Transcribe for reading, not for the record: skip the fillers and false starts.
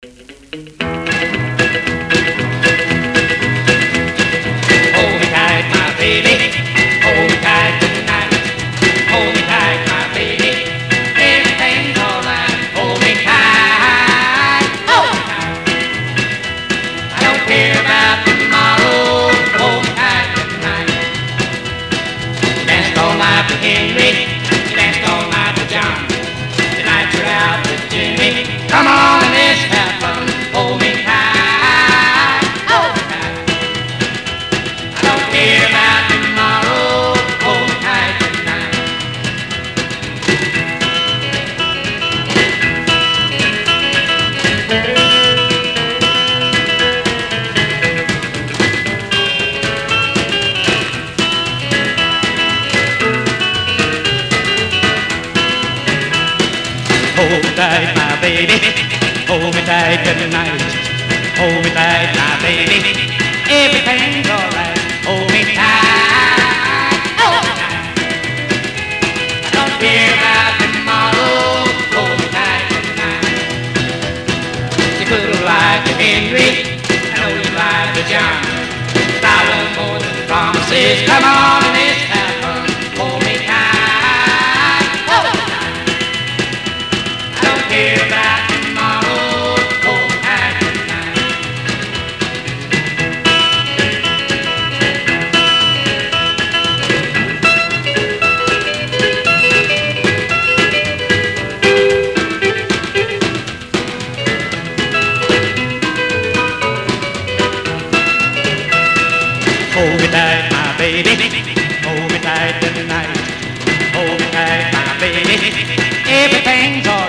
Hold me tight, my baby. Hold me tight tonight. Hold me tight, my baby. Everything's alright. Hold me tight. Hold me tight. I don't care about tomorrow. Hold me tight tonight. Danced all night with Henry. Danced all night with John. Tonight you're out with Jimmy. Come on and let's have fun. Hold me tight. Hold me tight. I don't care about tomorrow. Hold me tight tonight. Hold me tight, my baby. Hold me tight tonight. Hold me tight, my baby. Everything's alright. Hold me tight. Hold me tight. I don't care about tomorrow. Hold me tight tonight. You could have lied to Henry. I know you lied to John. But I want more than promises. Come on and let's have fun. Hold me tight. Hold me tight. I don't care about tomorrow. Hold me tight tonight. Hold me tight, my baby. Hold me tight tonight. Hold me tight, my baby. Everything's alright.